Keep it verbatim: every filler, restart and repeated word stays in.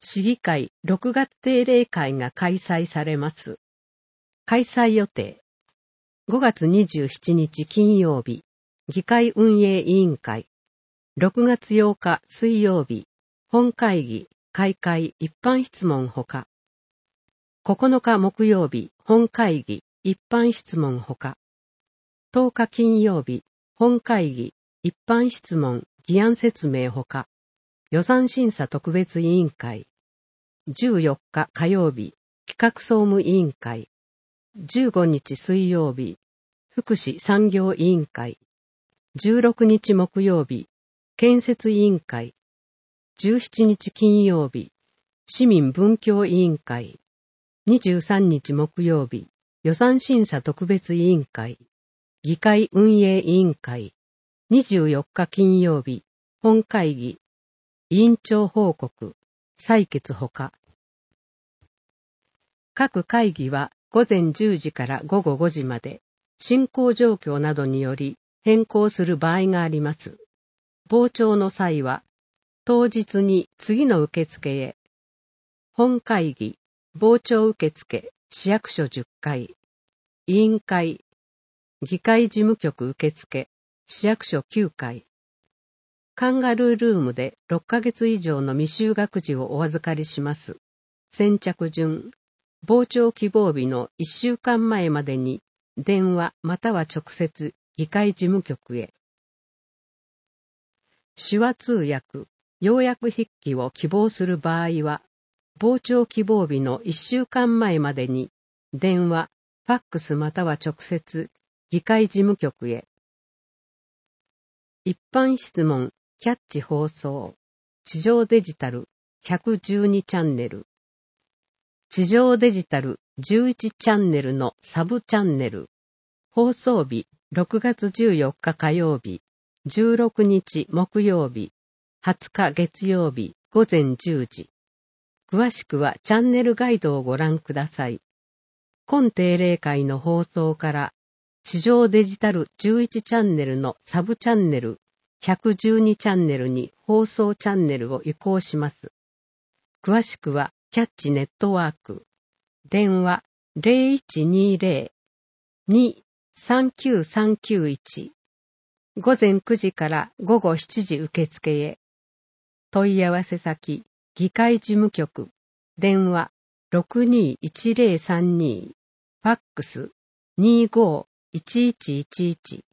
市議会ろくがつ定例会が開催されます。開催予定。ごがつにじゅうしちにち金曜日、議会運営委員会。ろくがつようか水曜日、本会議、開会一般質問ほか。ここのか木曜日、本会議、一般質問ほか。とおか金曜日、本会議、一般質問、議案説明ほか。予算審査特別委員会。じゅうよっか火曜日、企画総務委員会。じゅうごにち水曜日、福祉産業委員会。じゅうろくにち木曜日、建設委員会。じゅうしちにち金曜日、市民文教委員会。にじゅうさんにち木曜日、予算審査特別委員会。議会運営委員会。にじゅうよっか金曜日、本会議。委員長報告、採決ほか。各会議はごぜんじゅうじからごごごじまで、進行状況などにより変更する場合があります。傍聴の際は、当日に次の受付へ。本会議、傍聴受付、市役所じゅっかい。委員会、議会事務局受付、市役所きゅうかい。カンガルールームでろっかげつ以上の未就学児をお預かりします。先着順、傍聴希望日のいっしゅうかんまえまでに電話または直接議会事務局へ。手話通訳、要約筆記を希望する場合は、傍聴希望日のいっしゅうかんまえまでに電話、ファックスまたは直接議会事務局へ。一般質問、キャッチ放送、地上デジタルひゃくじゅうにチャンネル、地上デジタルじゅういちチャンネルのサブチャンネル、放送日ろくがつじゅうよっか火曜日、じゅうろくにち木曜日、はつか月曜日ごぜんじゅうじ。詳しくはチャンネルガイドをご覧ください。今定例会の放送から地上デジタルじゅういちチャンネルのサブチャンネルひゃくじゅうにチャンネルに放送チャンネルを移行します。詳しくはキャッチネットワーク、電話 ゼロいちにゼロ に さんきゅうさんきゅういち、ごぜんくじからごごしちじ受付へ。問い合わせ先、議会事務局、電話 ろくにいちゼロさんに、ファックス にごいちいちいちいち。